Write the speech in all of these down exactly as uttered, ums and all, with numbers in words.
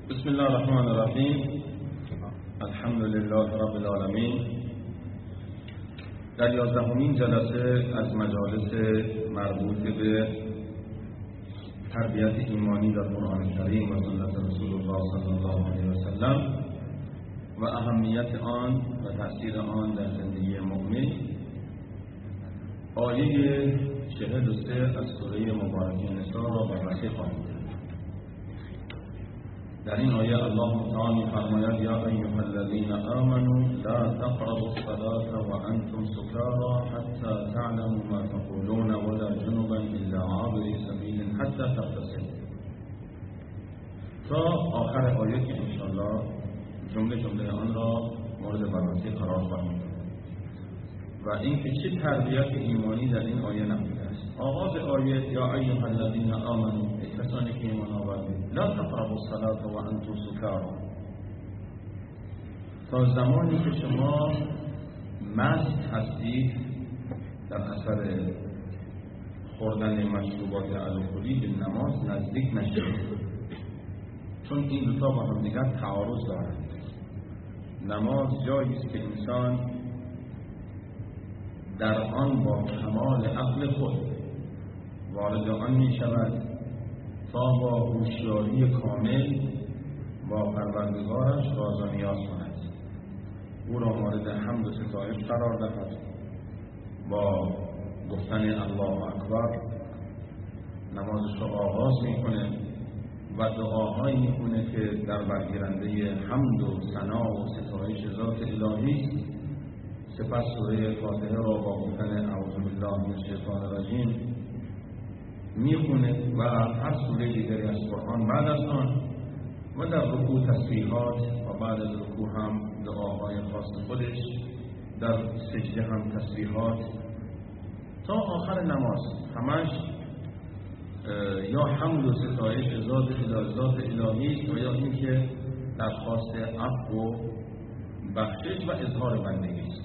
بسم الله الرحمن الرحیم. الحمد لله رب العالمین. در یازدهمین جلسه از مجالس مربوط به تربیت ایمانی در قرآن کریم و سنت رسول الله صلی الله علیه و سلم و اهمیت آن و تأثیر آن در زندگی مؤمن، آیه چهل و سه از سوره مبارکه نساء را بررسی خواهیم کرد. در این آیه الله تعالی می‌فرماید: یا ایها الذین آمنوا لا تقربوا الصلاة وانتم سکاری حتی تعلموا ما تقولون ولا جنبا الا عابری سبیل حتی تغتسلوا. تا آخر آیه که انشاءالله جمله جمله آن را مورد بررسی قرار خواهیم داد و اینکه چه تربیت ایمانی در این آیه نموده است. آغاز آیه: یا ایها الذین آمنوا، ای کسانی که ایمان آوردید، لا تقربوا الصلاة وانتم سکاری، تا زمانی که شما مست هستید در اثر خوردن مشروبات الکلی به نماز نزدیک نشید، چون این دو تا با هم دیگر تعارض دارند. نماز جایی است که انسان در آن با کمال عقل خود وارد آن می شود تا با هوشیاری کامل با پروردگارش راز و نیاز کند، او را مورد حمد و ستایش قرار دهد، با گفتن الله اکبر نمازش را آغاز می کنه و دعاهایی می کنه که در برگیرنده حمد و ثنا و ستایش ذات الهی است. سپس سوره فاتحه را با گفتن اعوذ بالله من الشیطان الرجیم میخونه و هر سوره دیگری از قرآن بعد از آن، و در رکوع تسبیحات و بعد از رکوع هم دعاهای خاص خودش، در سجده هم تسبیحات، تا آخر نماز همش یا حمد و ستایش ذات ذات الهی است و یا اینکه درخواست عفو و بخشش و اظهار بندگی است.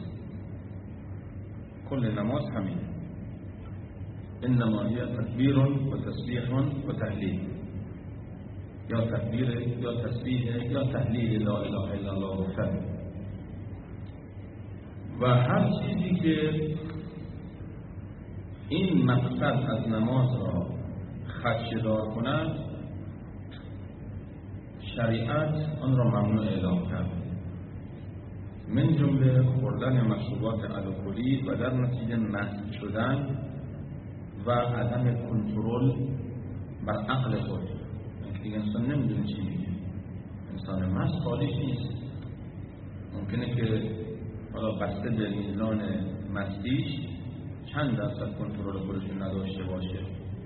کل نماز همین، انما هی تکبیر و تسبیح و تهلیل، یا تکبیر یا تسبیح یا تهلیل لا اله الا الله گفتن. و هر چیزی که این مقصد از نماز را خدشه‌دار کند، شریعت آن را ممنوع اعلام کرد، من جمله خوردن مشروبات الکلی و در نتیجه مست شدن و عدم کنترل بر عقل خود. دیگه انسان نمیدونه چی میگه، انسان مست خالص نیست. ممکنه که حالا بسته به میزان مستیش چند درصد کنترل خودش نداشته باشه.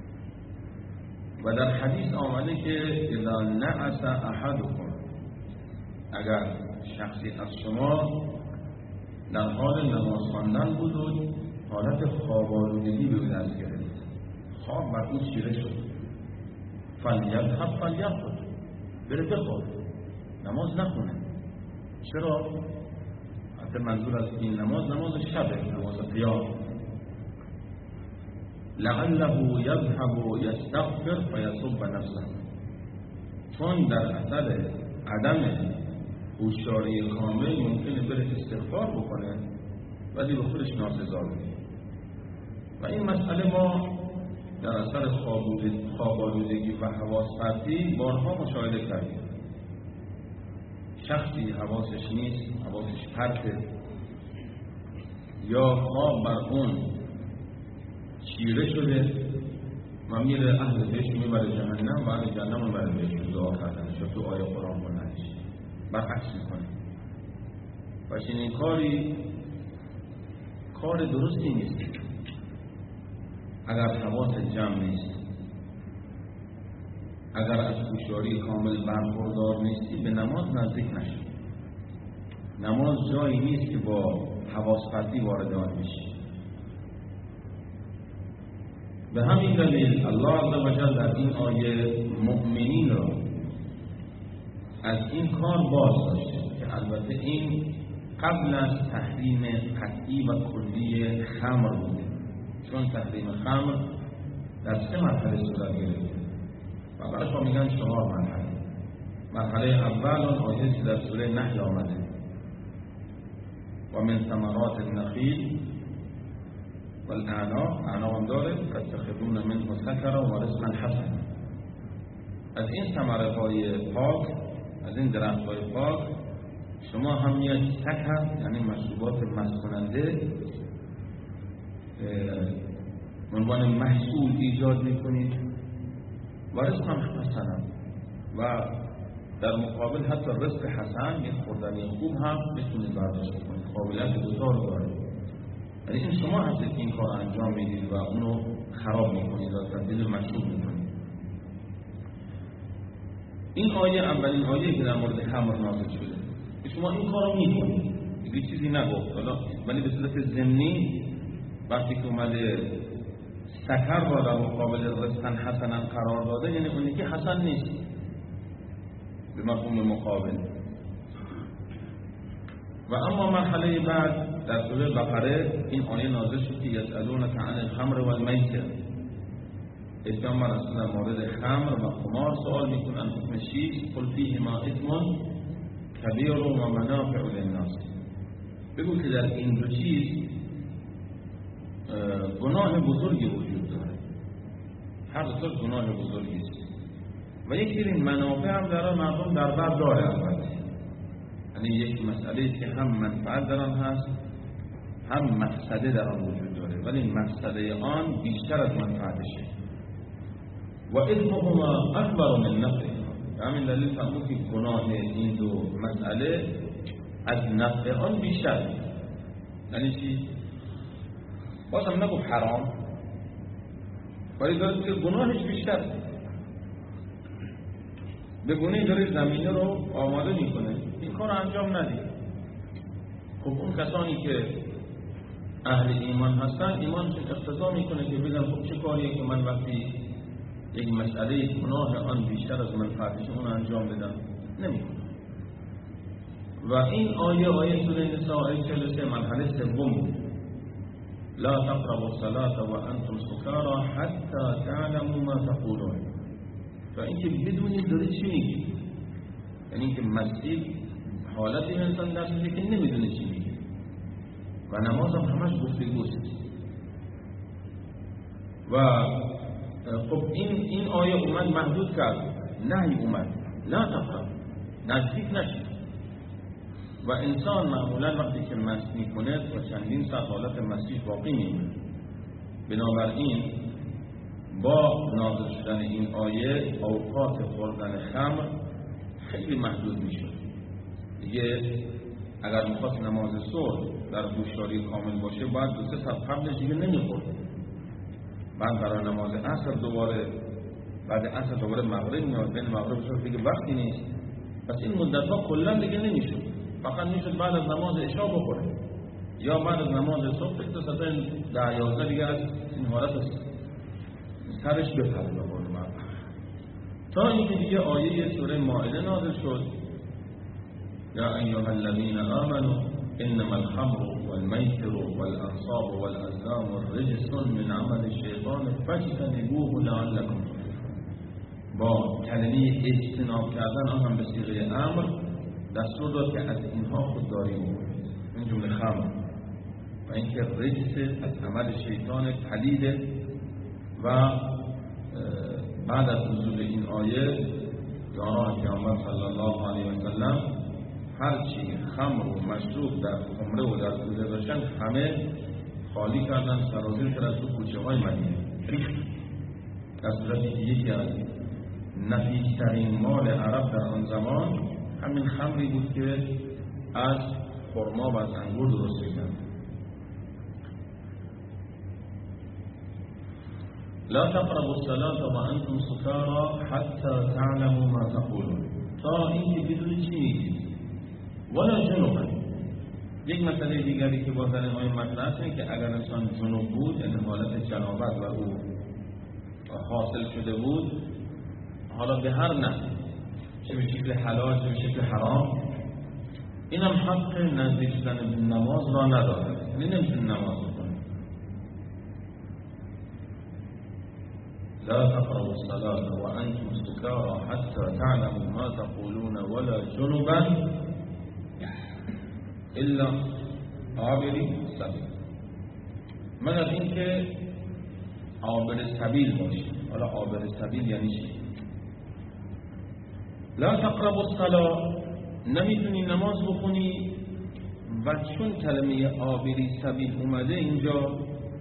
و در حدیث آمده که اذا نعس احدکم، اگر شخصی از شما در حال نماز خواندن بود و حالت خواب‌آلودگی به دست گرفت، خواب بر او چیره شد، فلیذهب فلیرقد، بره بخواب، نماز نخونه. چرا؟ حتی منظور از این نماز نماز شبه، نماز قیام. لعله یذهب و یستغفر فیسب نفسه، چون در اثر عدم هوشیاری کامل ممکنه بره استغفار بکنه ولی به خودش ناسزا بگه. و این مسئله ما در اثر خواب‌آلودگی و حواس پرتی بارها مشاهده کردیم. شخصی حواسش نیست، حواسش پرته، یا خواب بر اون چیره شده و میره اهل بهش میبره جهنم و اهل جهنم میبره بهش. دعا کردن شد تو آیه قرآن بلندش برعکس میکنه و چنین کاری کار درستی نیست. اگر حواس جمع نیست، اگر از هوشیاری کامل برخوردار نیستی، به نماز نزدیک نشی. نماز جایی نیست که با حواس پرتی وارد آن بشی. به همین دلیل الله عزوجل در این آیه مؤمنین را از این کار باز داشته که البته این قبل از تحریم قطعی و کلی خمر بوده، چون تحریم خمر در سه مرحله صورت گرفته و برای شما میگن چهار مرحله. مرحله اول اون آیه که در سوره نحل آمده و من ثمرات النخیل والاعناب، اعناب هم داره، تتخذون منه سکرا و رزقا حسنا. از این ثمره های پاک، از این درخت های پاک شما هم یک سکر یعنی مشروبات مست کننده عنوان محصول ایجاد میکنید و رزقا حسنا، و در مقابل حتی رزق حسن یک خوردنی خوب هم میتونید برداشت کنید، قابلیت دوتا رو داره. یعنی این شما هستید که این کار انجام میدید و اونو خراب میکنید و تبدیل مشروب میکنید. این آیه اولین آیه که در مورد خمر نازل شده، شما این کارو میکنید، دیگه چیزی نگفت، حالا ولی به صورت ضمنی وقتی که اومده سکر را در مقابل رزقا حسنا قرار داده، یعنی اونی که حسن نیست به مفهوم مقابل. و اما مرحله بعد در سوره بقره این آیه نازل شد که یسألونک عن الخمر والمیسر، پیامبر اصلا در مورد خمر و قمار سوال میکنن حکم چیست؟ قل فیهما اثم کبیر و منافع للناس، بگو که در این دو چیز گناه بزرگی وجود داره، هر دو گناه بزرگی است و یک سری منافع هم داره، مردم در بر داره. البته یعنی یک مسئله که هم منفعت در آن هست هم مفسده در آن وجود داره، ولی مفسده آن بیشتر از منفعتشه. و اثمهما اکبر من نفعهما، همین دلیل فهمو که گناه این دو مسئله از نفع آن بیشتر. یعنی چی؟ بازم نگو حرام، ولی داره که گناهش بیشتر، به گونه داره زمینه رو آماده میکنه این کار انجام ندید. خب اون کسانی که اهل ایمان هستن، ایمانشون اقتضا میکنه که بگن خب چه کاریه که من وقتی یک مسئله گناه آن بیشتر از منفعتش اون انجام بدم؟ نمیکنه. و این آیه آیه سوره نساء آیه چهل و سه مرحله سوم بود، لا تقربوا الصلاة وانتم سکارا حتی تعلموا ما تقولون. و اینکه بدونید داره چی میگی، یعنی اینکه مستی حالتی انسان دست میده که نمیدونه چی میگه و نماز هم همش گفتگوست. و خب این این آیه اومد محدود کرد، نهی اومد لا تقرب، نزدیک نشید. و انسان معمولا وقتی که مست میکنه و چندین ساعت حالت مستی باقی میمونه، بنابراین با نازل شدن این آیه اوقات خوردن خمر خیلی محدود میشد. دیگه اگر میخواست نماز صبح در هوشیاری کامل باشه باید دو سه ساعت قبلش دیگه نمیخورد، بعد برای نماز عصر دوباره، بعد عصر دوباره مغرب میاد، بین مغرب شد دیگه وقتی نیست. پس این مدت ها کلا دیگه نمیشد، فقط میشد بعد از نماز عشا بخوره یا بعد از نماز صبح تا ساعت ده یازده دیگه از این حالت سرش بپره به قول معروف. تا اینکه دیگه آیه سوره مائده نازل شد، یا ایها الذین آمنوا انما الخمر والمیسر والانصاب والازلام رجس من عمل الشیطان فاجتنبوه لعلکم تفلحون. با کلمه اجتناب کردن آن هم به صیغه امر دستور داد که از اینها خودداری بکنید، این جمله خمر و اینکه رجس از عمل شیطان پلیده. و بعد از نزول این آیه یاران پیامبر صلی الله علیه و سلم هر چی خمر و مشروب در خمره و در کوزه داشتن همه خالی کردن، سرازیر کردن تو کوچه های مدینه. در صورتی که یکی از نفیسترین مال عرب در آن زمان همین خمری بود که از خرما و از انگور درست می‌کردن. لا تقربوا الصلاة وانتم سکارا حتی تعلموا ما تقولون، تا اینکه بدونید چی میگید. ولا جنوبا، یک مسئله دیگری که با در این آیه مطرح است که اگر انسان جنوب بود، یعنی حالت جنابت و او حاصل شده بود، حالا به هر نحو، چه به شکل حلال چه به شکل حرام، اینم حق نزدیک شدن به نماز را نداره، یعنی نمیتونه نماز بکنه. لا تقربوا الصلاة وأنتم سكارى حتى تعلموا ما تقولون ولا جنبا الا عابری سبیل، مگر اینکه عابر سبیل باشی. حالا عابر سبیل یعنی چی؟ لا تقربوا الصلاة، نمیتونی نماز بخونی و چون کلمه عابری سبیل اومده اینجا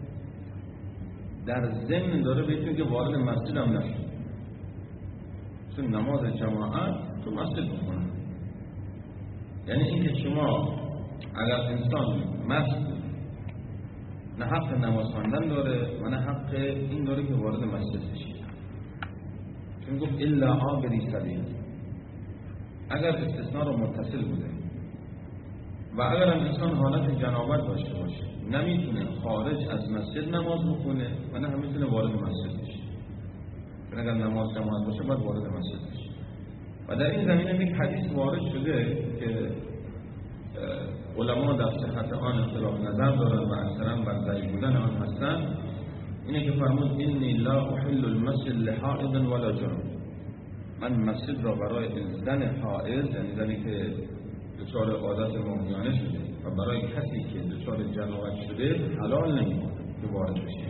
در ضمن داره بهتون که وارد مسجد هم نشد، چون نماز جماعت تو مسجد بخونن. یعنی اینکه شما اگر انسان مست نه حق نماز خواندن داره و نه حق این داره که وارد مسجد بشه، چون گفت الا عابری سبیل. اگر استثناء رو متصل بوده و اگر هم انسان حالت جنابت داشته باشه نمیتونه خارج از مسجد نماز بخونه و نه هم میتونه وارد مسجد بشه، چون اگر نماز جماعت باشه باید وارد مسجد بشه. و در این زمینه یک حدیث وارد شده که علما در صحت آن اختلاف نظر دارند و اکثرا بر ضعیف بودن آن هستند. اینه که فرمود انی لا احل المسجد لحائض ولا جنوب، من مسجد را برای زن حائض، یعنی زنی که دچار عادت ماهیانه شده و برای کسی که دچار جنابت شده حلال نمی‌کنم که وارد بشه.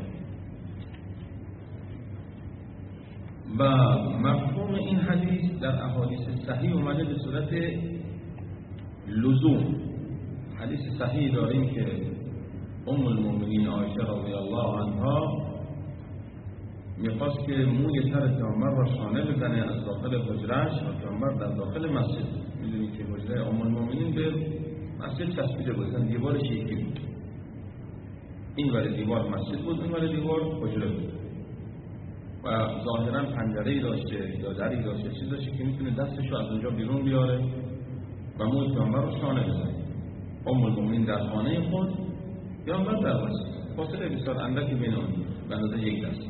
و مفهوم این حدیث در احادیث صحیح اومده به صورت لزوم. حدیث صحیح داریم که ام المؤمنین عایشه رضی الله عنها میخواست که موی سر پیامبر را شانه بزنه از داخل حجرهش و پیامبر در داخل مسجد. میدونی که حجره ام المؤمنین به مسجد چسبیده بود، دیوارش یکی بود، این ور دیوار مسجد بود، این ور دیوار حجره بود و ظاهرا پنجره‌ای داشته یا دری داشته، چیزی داشته که میتونه دستش رو از اونجا بیرون بیاره و موی پیامبر رو شانه بزنه. ام المؤمنین در خانه خود، پیامبر در مسجد، فاصله بسیار اندکی بین اون به اندازه یک دست.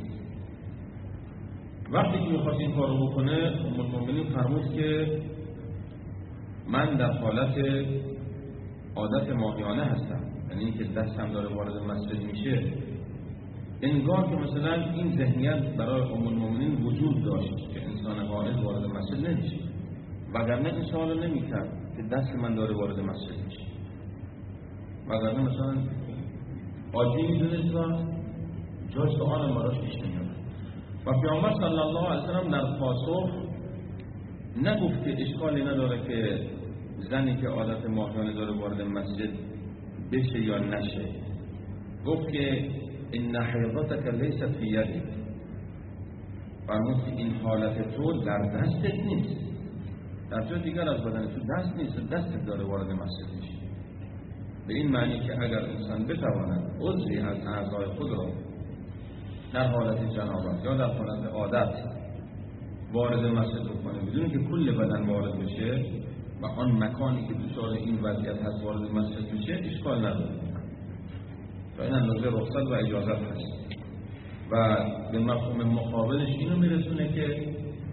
وقتی که میخواست این کار رو بکنه ام المؤمنین فرمود که من در حالت عادت ماهیانه هستم، یعنی اینکه دستم داره وارد مسجد میشه. انگار که مثلا این ذهنیت برای ام المؤمنین وجود داشت که انسان حائض وارد مسجد نمیشه، وگرنه این سوال نمیکرد که دست من داره وارد مسجد میشه، وگرنه مثلا عادی میدونست و جای سوال براش پیش نمیاد. و پیامبر صلی الله علیه وسلم در پاسخ نگفت که اشکالی نداره که زنی که عادت ماهیانه داره وارد مسجد بشه یا نشه، گفت که ان حیضتک لیست فی یدک، فرمود که این حالت تو در دستت نیست، در جای دیگر از بدن تو دست نیست، دستت داره وارد مسجد میشه. به این معنی که اگر انسان بتواند عضوی از اعضای خود را در حالت جنابت یا در حالت عادت وارد مسجد بکنه بدون که کل بدن وارد بشه و آن مکانی که دچار این وضعیت هست وارد مسجد بشه، اشکال نداره و این اندازه رخصت و اجازت هست. و به مفهوم مقابلش اینو میرسونه که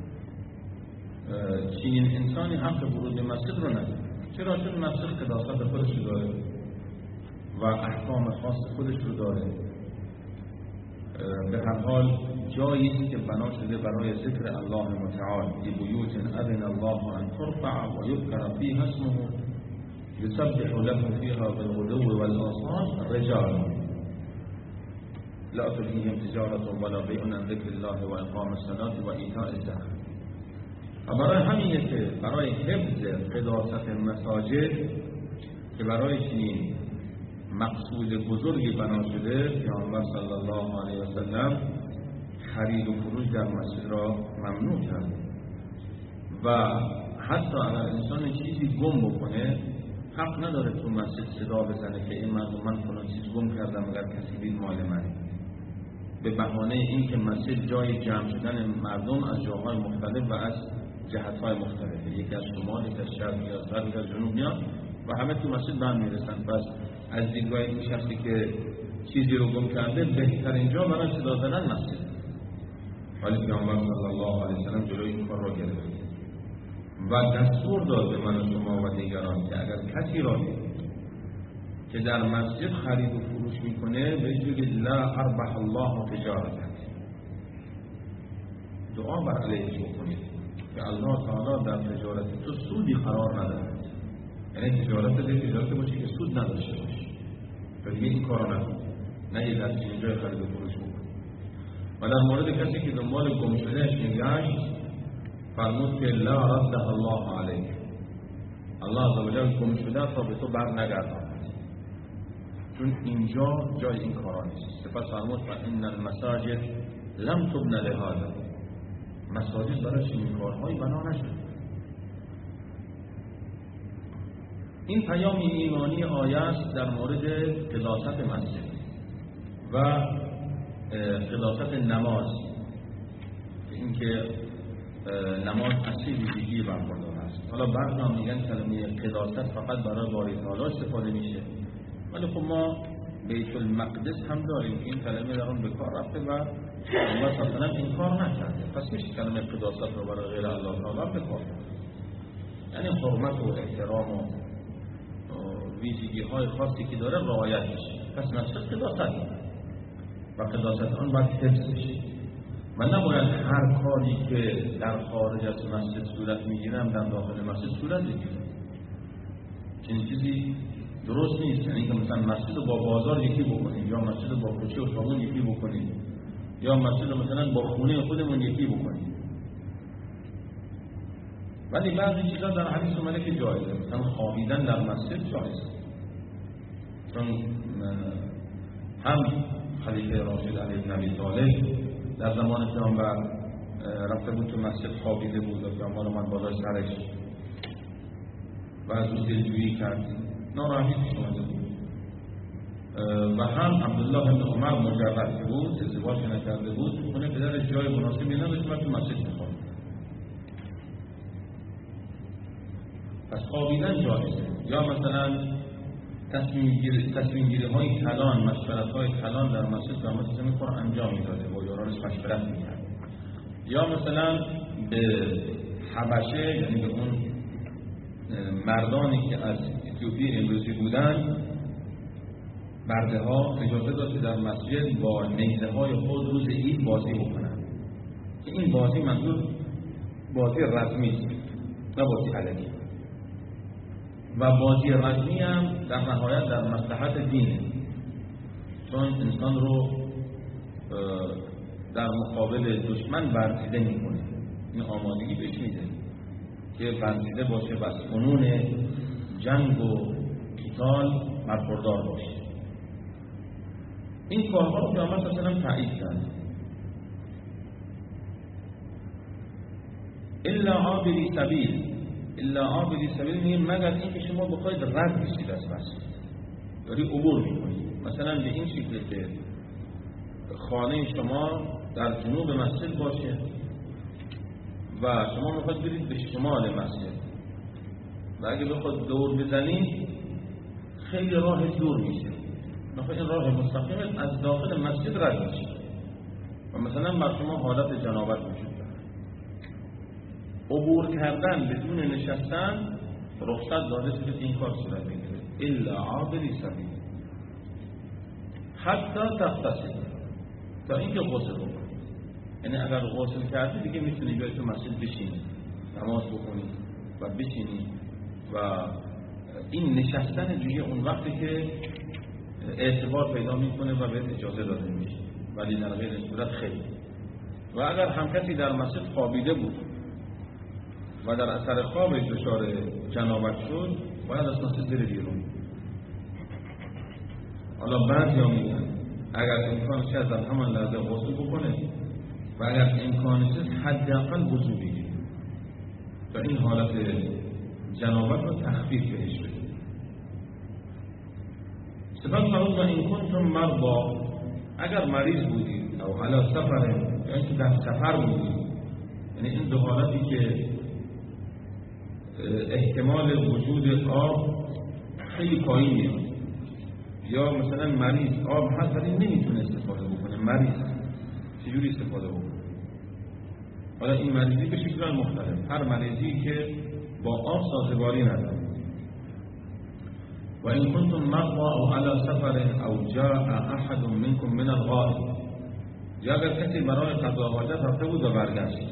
چنین انسانی حق ورود مسجد رو نداره. چرا؟ چون مسجد قداست خودش رو داره و احکام خاص خودش رو داره. به هر حال جایی است که بنا شده برای ذکر الله متعال، بیوت اذن الله ان ترفع و یذکر فیها اسمه یسبح له فیها بالغدو والآصال رجال لا تلهیهم تجارة ولا بیع عن ذکر الله و اقام الصلاة و ایتاء الزکاة. و برای همینه که برای حفظ قداست مساجد که برای چنین مقصود بزرگی بنا شده، پیامبر صلی الله علیه و سلم خرید و فروش در مسجد را ممنوع کرد. و حتی اگر انسان چیزی گم بکنه حق نداره تو مسجد صدا بزنه که این مردم من فلان چیز گم کردم اگر کسی دید مال منه، به بهانه این که مسجد جای جمع شدن مردم از جاهای مختلف و از جهت‌های مختلفه، یکی از شمال، یکی از شرق، یکی از غرب، یکی از جنوب میاد و همه تو مسجد به هم میرسن. پس از دیدگاه این شخصی که چیزی رو گم کرده بهترین جا برای صدا زدن مسجد. ولی پیامبر صلی الله علیه و سلم جلوی این کار را گرفت و دستور داد به من و شما و دیگران که اگر کسی را که در مسجد خرید و فروش میکنه بهش بگید لا اربح الله تجارتک، دعا بر علیهش بکنید که الله تعالی در تجارت تو سودی قرار ندهد. یعنی تجارت ده تجارت باشه که سود نداشته باشه و دیگه این کارو نکن، نه یه دستی اینجای خرید و فروش بکن. و در مورد کسی که دنبال گم شدهش میگشت فرمود که لا رده الله علیک، الله عزوجل گم شده تا به تو بر نگرداند، چون اینجا جای این کارا نیست. سپس فرمود فان المساجد لم تبن لهذا، مساجد برای چنین کارهایی بنا نشد. این پیام ایمانی آیه است در مورد قداست مسجد و قداست نماز، اینکه نماز اصلی ویژگی برخوردار است. حالا بعضا میگن کلمه قداست فقط برای باری تعالی استفاده میشه، ولی خب ما بیت المقدس هم داریم این کلمه در اون به کار رفته و الله مثلا این کار نکرده، پس میشه کلمه قداست رو برای غیر الله تعالی به کار برد. یعنی حرمت و احترام و ویژگی های خاصی که داره رعایت میشه. پس مسجد قداست و قداست آن باید حفظ بشه و نباید هر کاری که در خارج از مسجد صورت میگیرم در داخل مسجد صورت بگیره. چنین چیزی درست نیست. یعنی که مثلا مسجد با بازار یکی بکنیم یا مسجد با کوچه و خیابون یکی بکنیم یا مسجد مثلا با خونه خودمون یکی بکنیم. ولی بعضی چیزا در حدیث اومده که جایزه، مثلا خوابیدن در مسجد جایزه، چون هم خلیفه راشد علی ابن ابی طالب در زمان پیامبر رفته بود تو مسجد خوابیده بود و پیامبر اومد بالای سرش و از او دلجویی کرد، ناراحتی پیش اومده بود. و هم عبدالله بن عمر مجرد که بود، ازدواج نکرده بود، تو خونه پدرش جای مناسبی نداشت و تو مسجد میخوابید. پس خوابیدن جایزه. یا مثلا تصمیم گیری تصمیم گیری های کلان، مشورت های کلان در مسجد در مسجد میخوره انجام میداده با یارانش مشورت میکرد. یا مثلا به حبشه، یعنی به اون مردانی که از اتیوپی امروزی بودن، برده ها اجازه داد که در مسجد با نیزه های خود روز عید بازی بکنن که این بازی منظور بازی رسمی است نه بازی علنی. و بازی رسمی هم در نهایت در مصلحت دینه، چون انسان رو در مقابل دشمن ورزیده میکنه، این آمادگی بهش میده که ورزیده باشه و از فنون جنگ و قتال برخوردار باشه. این کارها رو پیامبر صلی الله علیه و آله تایید کرد. الا عابری سبیل، الا عابری سبیل میگه مگر اینکه شما بخواید رد بشید از مسجد، داری عبور میکنید. مثلا به این شکل که خانه شما در جنوب مسجد باشه و شما میخواید برید به شمال مسجد و اگه بخواید دور بزنید خیلی راه دور میشه، مثلا این راه مستقیم از داخل مسجد رد میشه و مثلا بر شما حالت جنابت وجود داره. عبور کردن بدون نشستن رخصت داده شده که این کار صورت بگیره. الا عابری سبیل حتی تغتسل، تا اینکه غسل بکنید. یعنی اگر غسل کردی دیگه میتونی بیاید تو مسجد بشینید، نماز بکنید و بشینید و این نشستن دیگه اون وقتی که اعتبار پیدا میکنه و بهت اجازه داده میشه، ولی در غیر این صورت خیلی. و اگر هم کسی در مسجد خوابیده بود و در اثر خوابش دچار جنابت شد باید از مسجد بره بیرون. حالا بعضیا میگن اگر امکانش هست در همان لحظه غسل بکنه و اگر امکانش هست حداقل وضو بگیره تا این حالت جنابت رو تخفیف بهش بده. سپس فرمود و این کنتم مرضی، اگر مریض بودید او علی سفر، یا اینکه در سفر بودید، یعنی این دو حالتی که احتمال وجود آب خیلی پایین میاد، یا مثلا مریض آب هست ولی نمیتونه استفاده بکنه، مریض چجوری استفاده بکنه؟ حالا این مریضی به شکل مختلف، هر مریضی که با آب سازگاری نداره. و این کنتم مرضی او علی سفر او جاء احد منکم من الغائط، یا اگر کسی برای قضا حاجت رفته بود و برگشت،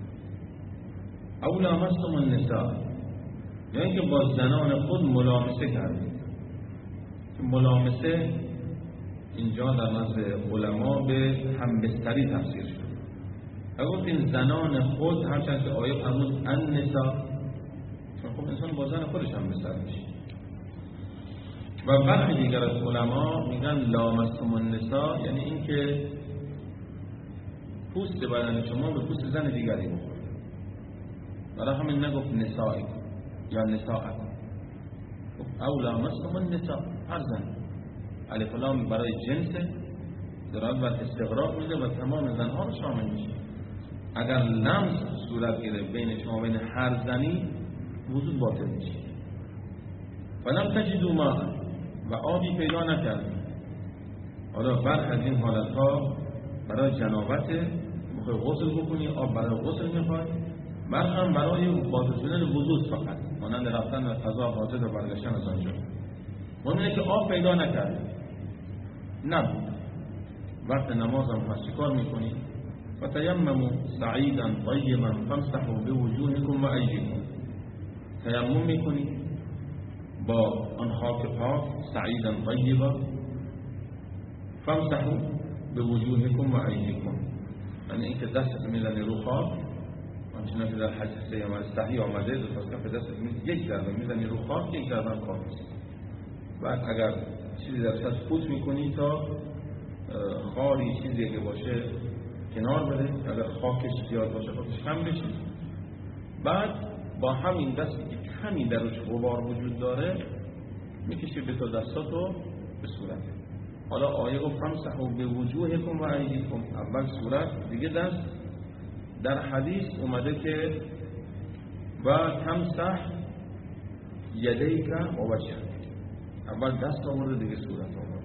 او لامستم النساء، یا اینکه با زنان خود ملامسه کردید. ملامسه اینجا در نزد علما به همبستری تفسیر شد. اگر این زنان خود، هرچند که آیه فرمود النساء، چون خب انسان با زن خودش همبستر میشه. و برخی دیگر از علما میگن لامستم النساء یعنی اینکه پوست بدن شما به پوست زن دیگری بخوره. برای همین نگفت نسائی یا نساء، او لامستم النساء، هر زن. الف لام برای جنس دراد و استغراق میده و تمام زنها رو شامل میشه. اگر لمس صورت گرفت بین شما بین هر زنی، وضو باطل میشه. فلم تجدوا ماء، و آبی پیدا نکردید. حالا برخی از این حالتها برای جنابت میخوای غسل بکنی، آب برای غسل میخوای، برخی هم برای باطل شدن وضو فقط، مانند رفتن و قضا حاجت و برگشتن از آنجا. مهم اینه که آب پیدا نکردید، نبود. وقت نماز هم پس چیکار میکنی؟ فتیمموا صعیدا طیبا فامسحوا بوجوهکم و ایدیکم. تیمم میکنی با آن خاک پاک، صعیدا طیبا، فامسحوا بوجوهکم و ایدیکم، یعنی اینکه دست میزنی رو خاک، آنچنان که در حدیث پیامبر صحیح آمده، دو تا کف دست یک ضربه میزنی رو خاک، یک ضربه خاک میزنی. بعد اگر چیزی در دست فوت میکنی تا خاری چیزی که باشه کنار بده، اگر خاکش زیاد باشه خاکش کم بشه. بعد با همین دستی که کمی درش غبار وجود داره میکشی به تا دستاتو به صورت. حالا آیه گفت فامسحوا بوجوهکم و ایدیکم، اول صورت دیگه دست. در حدیث اومده که و تمسح یدیک و وجهک، اول دست آورده دیگه صورت آورده،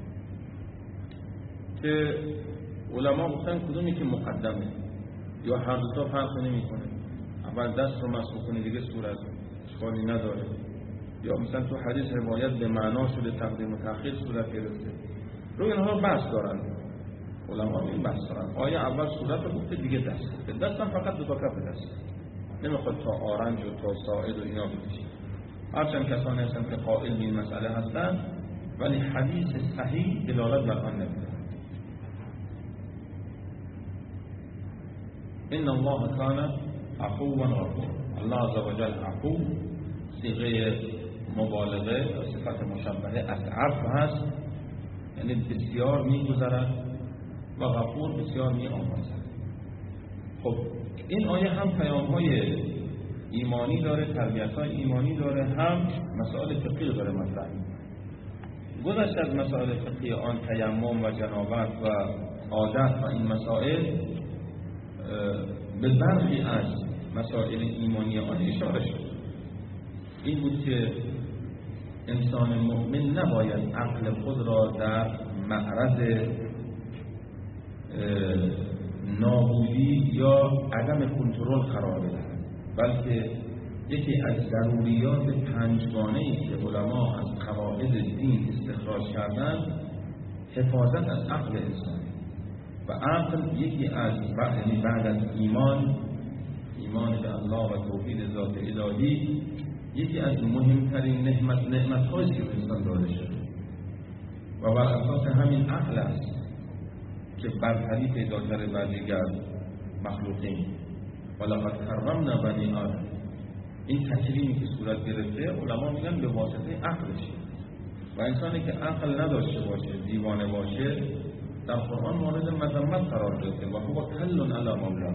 که علما گفتن کدومی که مقدمه، یا هر دو تا فرق نمیکنه، اول دست رو مسح کنی دیگه صورت، اشکالی نداره. یا مثلا تو حدیث روایت به معنا شده تقدیم و تأخیر صورت گرفته، روی اینها بحث دارن علما، این بحث دارن. آیا اول صورت رو گفته دیگه دست، دست هم فقط دو تا کف دست، نمیخواد تا آرنج و تا ساعد و اینا بکشی. هرچند کسانی هستن که قائل به این مسئله هستن، ولی حدیث صحیح دلالت بر آن نمیده. ان الله کان عفوا غفورا، الله عز وجل عفو صیغه مبالغه و صفت مشبهه از عفو هست، یعنی بسیار میگذرد، و غفور بسیار میآمرزد. خب این آیه هم پیام‌های ایمانی داره، تربیت‌های ایمانی داره، هم مسائل فقهی داره مطرح. گذشت از مسائل فقهی آن تیمم و جنابت و عادت و این مسائل، به برخی از مسائل ایمانی آن اشاره شد. این بود که انسان مؤمن نباید عقل خود را در معرض نابودی یا عدم کنترل قرار بدهد، بلکه یکی از ضروریات پنجگانه‌ای که علما از قواعد دین استخراج کردند حفاظت از عقل انسان. و عقل یکی از یعنی بعد از ایمان، ایمان به الله و توحید ذات الهی، یکی از مهمترین نعمت نعمت‌هایی که انسان داده شده و بر اساس همین عقل است که برتری پیدا کرده بر دیگر مخلوقین. ولقد کرمنا بنی آدم، این تکریمی که صورت گرفته علما میگن به واسطه عقلش. و انسانی که عقل نداشته باشه، دیوانه باشه، در قرآن مورد مذمت قرار گرفته و هو کل علی مولا.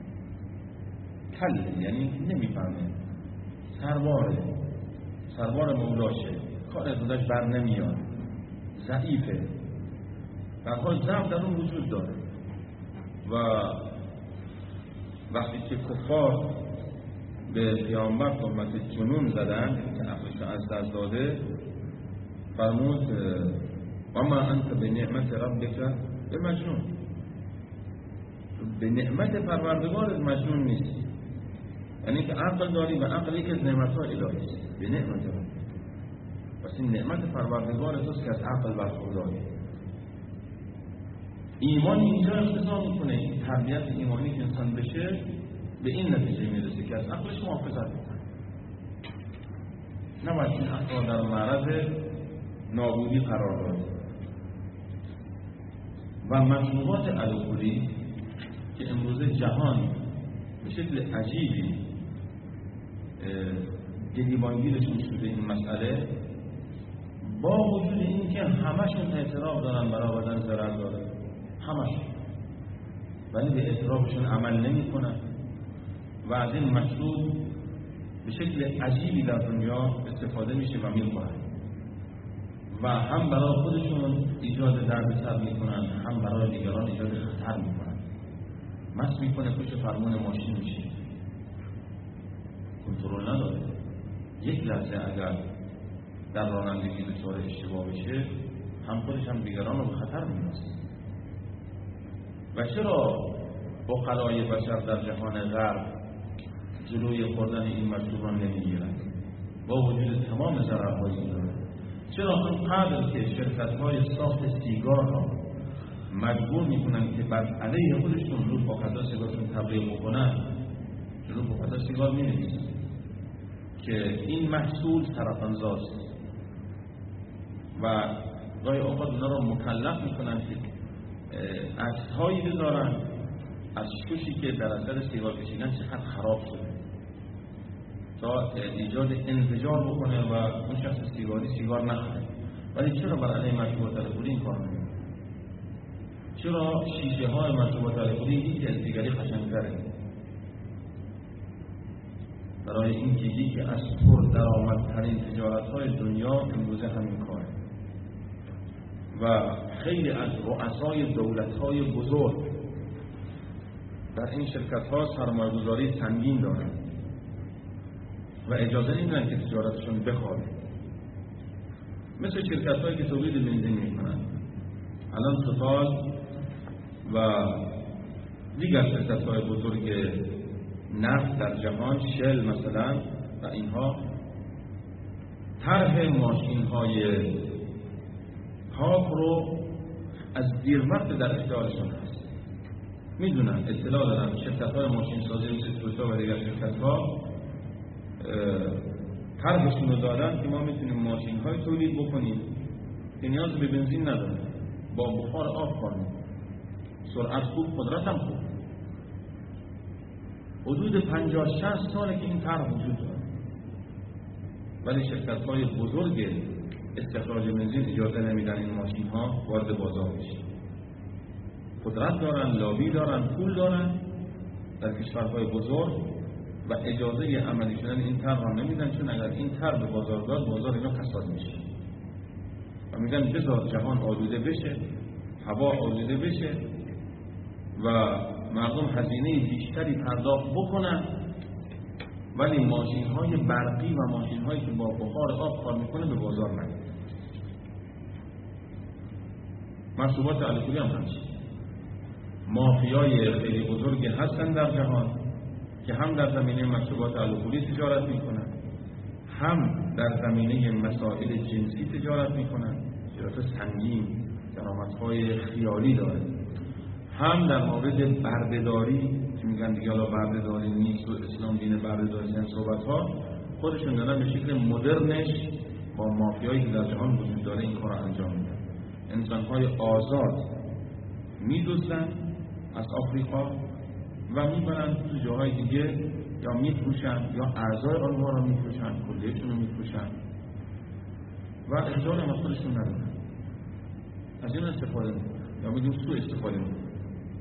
کل یعنی نمیفهمه، سرواره، سروار مولاشه، کار از خودش بر نمیاد، ضعیفه، در حال ضعف در اون وجود داره. و وقتی که کفار به پیامبر تهمت جنون زدن که عقلش از دست داده، فرمود و ما انت به نعمت ربک به مجنون، به نعمت پروردگارت مجنون نیستی. یعنی که عقل داری و عقل یکی از نعمت‌های الهی است، به نعمت ربک. پس این نعمت پروردگار توست که از عقل برخورداری. ایمان اینجا اقتضا میکنه، این تربیت ایمانی که انسان بشه به این نتیجه میرسه که از عقلش محافظت میکنه، نباید این افراد در معرض نابودی قرار داره. و مشروبات الکلی که امروزه جهان به شکل عجیبی گریبانگیرشون شده این مسئله، با وجود این که همشون اعتراف دارن برآوردن ضرر داره، همشون، ولی به اعترافشون عمل نمی کنن و از این مشروب به شکل عجیبی در دنیا استفاده میشه و میخورن و هم برای خودشون ایجاد دردسر میکنن، هم برای دیگران ایجاد خطر میکنن. مست میکنه، پشت فرمون ماشین میشه، کنترل نداره. یک لحظه اگر در رانندگی دچار اشتباه بشه، هم خودش هم دیگران رو به خطر میندازه. و چرا عقلای بشر در جهان غرب جلوی خوردن این مشروب را نمیگیرند با وجود تمام ضررهای این داره؟ چرا آنقدر که شرکت‌های ساخت سیگار را مجبور میکنن که بر علیه خودشون رو با قطع سیگارشون تبلیغ بکنن، جلو با قطع سیگار مینویسن که این محصول سرطانزاست و گاهی اوقات اونا را مکلف میکنن که عکس‌هایی بذارن از شوشی که در اثر سیگار کشیدن چقدر خراب شده تا ایجاد انفجار بکنه و اون شخص سیگاری سیگار نخوره. ولی چرا بر علیه مشروبات الکلی این کار نمی‌کنه؟ چرا شیشه های مشروبات الکلی یکی از دیگری قشنگ‌تره؟ برای اینکه یکی از پر درآمدترین تجارت‌های دنیا امروزه همین کاره و خیلی از رؤسای دولت‌های بزرگ در این شرکت‌ها سرمایه‌گذاری سنگین دارند و اجازه نمیدن که تجارتشون بخوابه. مثل شرکت‌هایی که تولید بنزین می‌کنند، الان توتال و دیگر شرکت‌های بزرگ نفت در جهان، شل مثلا و اینها، طرح ماشین‌های پاک رو از دیر وقت در اختیارشون هست. میدونن، اطلاع دارن، شرکت‌های ماشین سازی مثل تویوتا و دیگر شرکت‌ها طرحشون رو دادن که ما میتونیم ماشین‌های تولید بکنیم که نیاز به بنزین نداره، با بخار آب کار می‌کنه، سرعت خوب، قدرت هم خوب. حدود پنجاه شصت ساله که این طرح وجود داره، ولی شرکت‌های بزرگ استخراج بنزین اجازه نمیدن این ماشین‌ها وارد بازار بشه. قدرت دارن، لابی دارن، پول دارن در کشورهای بزرگ و اجازه عملی شدن این طرح را نمیدن، چون اگر این طرح به بازار داد، بازار اینا کساد میشه و میگن بذار جهان آلوده بشه، هوا آلوده بشه و مردم هزینه بیشتری پرداخت بکنن، ولی ماشین‌های برقی و ماشین‌هایی که با بخار آب کار میکنه به بازار نیاد. مشروبات الکلی هم همچنین مافیای خیلی بزرگی هستن در جهان که هم در زمینه مشروبات الکلی تجارت میکنن، هم در زمینه مسائل جنسی تجارت میکنن، تجارت سنگین، درآمدهای خیالی داره، هم در مورد بردهداری که میگن دیگه حالا بردهداری نیست و اسلام دین بردهداری، این صحبت ها خودشون دارن به شکل مدرنش با مافیایی که در جهان وجود داره این کار انجام میدن. انسان‌های آزاد میدوزن از آفریقا و میبرن تو جاهای دیگه، یا میفروشن یا اعضای آنها را میفروشن، کلیهشون رو میفروشن و اختیار هم از خودشون ندارن، از این استفاده میکنن یا بگیم سوء استفاده میکنن.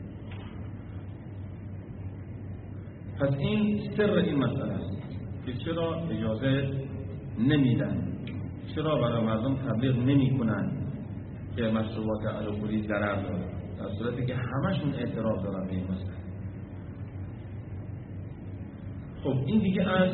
پس این سر این مسئله است که چرا اجازه نمیدن، چرا برای مردم تبلیغ نمی کنن که مشروبات الکلی ضرر داره، در صورتی که همشون اعتراف دارن به این مسئله. خب این دیگه از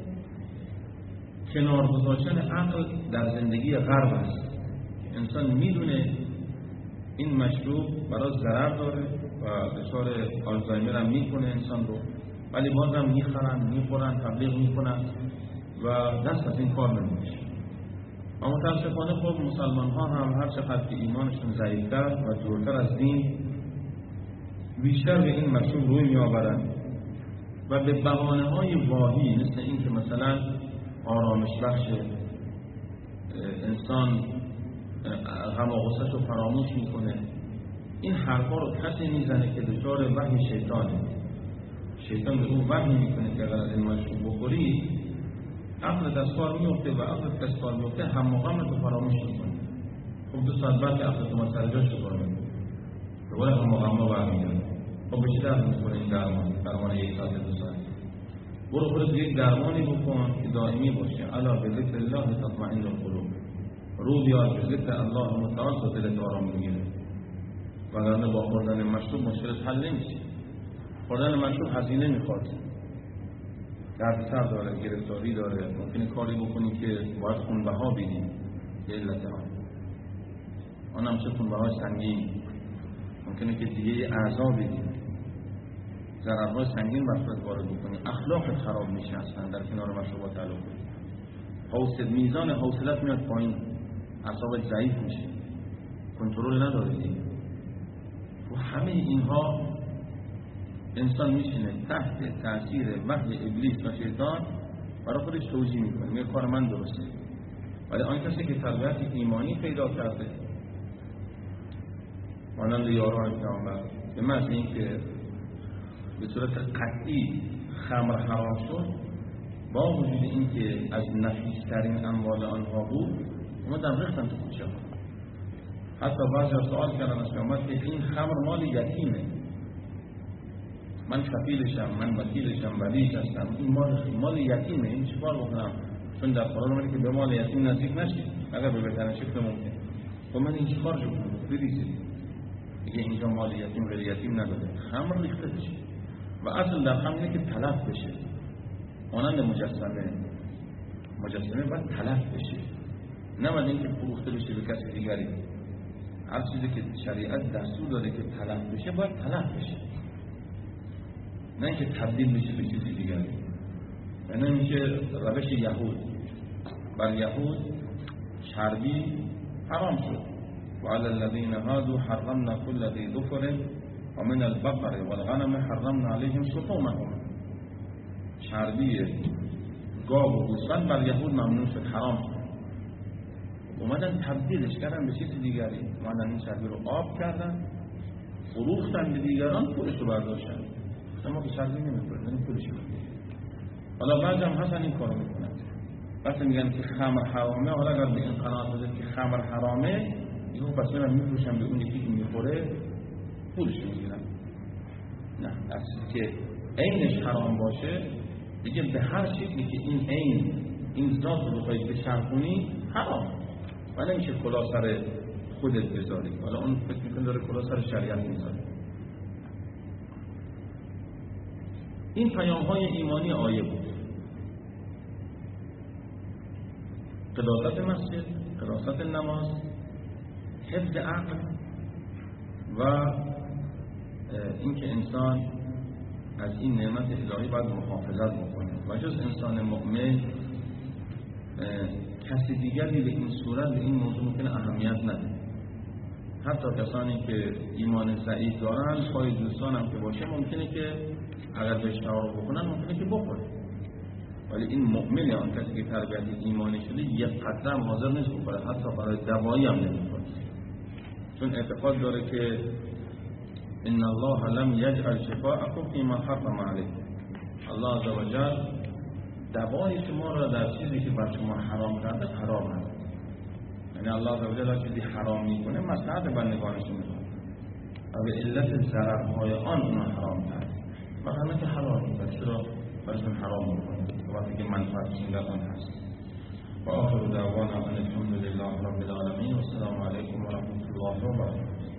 کنار گذاشتن عقل در زندگی غرب است. انسان میدونه این مشروب برای ضرر داره و دچار آلزایمر هم میکنه انسان رو، ولی بازم میخرن، میخورن، تبلیغ میکنن و دست از این کار نمیشه. اما متاسفانه خب مسلمان ها هم هر چقدر که ایمانشون ضعیفتر و دورتر از دین بیشتر به این مشروب روی می آورند و به بهانه های واهی مثل این که مثلا آرامش بخش انسان غم و غصه‌شو فراموش میکنه، این حرفا رو کسی میزنه که دچار وحی شیطانه. شیطان به اون وحی میکنه که اگر از این مشروب بخوری عقلت از کار میفته و عقلت از کار میفته هم و غمت رو فراموش میکنه. خب دو ساعت بعد که عقلت رو سر جاش رو میکنه دوباره هم و غم رو برمیگرده. خب به چی درد میکنه این درمان؟ درمان یک ساعت دو ساعت. برو خودت یک درمانی بکن که دائمی باشه. الا به ذکر الله تطمئن القلوب. رو بیار به ذکر الله متعال تا دلت آرام میگیره. وگرنه با خوردن مشروب مشکلت حل نمیشه. خوردن مشروب هزینه میخواد، دردسر داره، گرفتاری داره، ممکنه کاری بکنی که باید خونبها بدی به علت آن آنم چه خونبهای سنگین، ممکنه که دیگه اعضا بدی، ضررهای سنگین بر وارد بکنی، اخلاقت خراب میشه اصلا در کنار مشروبات تعلق بدی، حوصله میزان حوصلت میاد پایین، اعصابت ضعیف میشه، کنترل نداری. و همه اینها انسان میشینه تحت تاثیر وحی ابلیس و شیطان برای خودش توجیه میکنه، میگه کار من درسته. ولی آن کسی که تربیت ایمانی پیدا کرده مانند یاران پیامبر به محض اینکه به صورت قطعی خمر حرام شد، با وجود اینکه از نفیس‌ترین اموال آنها بود اومدن ریختن تو کوچه. حتی بعضی سوال کردن از پیامبر که این خمر مال یتیمه، من کفیلشم، من وکیلشم، ولیش هستم، این مال مال یتیمه، این چیکار بکنم؟ چون در قرآن اومده که به مال یتیم نزدیک نشید اگر به بهترین شکل ممکن. خب من این چیکار کنم؟ بریزید. دیگه اینجا مال یتیم غیر یتیم نداره، خمر ریخته بشه و اصل در خمر اینه که تلف بشه. مانند مجسمه، مجسمه باید تلف بشه، نه باید اینکه فروخته بشه به کسی دیگری. هر چیزی که شریعت دستور داده که تلف بشه باید تلف بشه، نه اینکه تبدیل بشه به چیزی دیگری. یعنی اینکه روش یهود، بر یهود چربی حرام شد. وعلى الذين هادوا حرمنا كل ذي ظفر ومن البقر والغنم حرمنا عليهم شحومهم. چربی گاو و گوسفند بر یهود ممنوع شد، حرام شد. اومدن تبدیلش کردن به چیز دیگری، اومدن این چربی رو آب کردن، فروختن به دیگران، پولش رو برداشتن. ما به چربی نمی‌خوریم، این پولش رو. حالا بعضی هم هستن این کارو میکنن. وقتی میگن که خمر حرامه، حالا اگر به این قناعت بده که خمر حرامه، اینو پس میرن میفروشن به اون یکی که میخوره، پولش میگیرن. نه، اصلی که عینش حرام باشه، دیگه به هر چیزی که این عین، این ذات رو بخواید بچرخونی حرام. و نمیشه کلاه سر خودت بذاری. حالا اون فکر میکنه داره کلاه سر شریعت میذاره. این پیام های ایمانی آیه بود. قداست مسجد، قداست نماز، حفظ عقل و اینکه انسان از این نعمت الهی باید محافظت بکنه و جز انسان مؤمن کسی دیگری به این صورت به این موضوع ممکنه اهمیت نده. حتی کسانی که ایمان ضعیف دارن، پای دوستان هم که باشه، ممکنه که اگر بهش تعارف بکنن ممکنه که بخوره. ولی این مؤمن، آن کسی که تربیت ایمانی شده، یک قطره هم حاضر نیست بخوره، حتی برای دوایی هم نمیخوره، چون اعتقاد داره که ان الله لم یجعل شفاءکم فیما حرم علیکم. الله عزوجل دوای شما را در چیزی که بر شما حرام کرده قرار نده. یعنی الله عزوجل هر چیزی حرام میکنه مصلحت بندگانش میخواد و به علت ضررهای آن اونا حرام کرده و همه که حلال میکنه، چرا برشون حرام میکنه وقتی که منفعتشون در آن هست. و آخر دعوانا ان الحمد لله رب العالمین و السلام علیکم و رحمت الله و برکاته.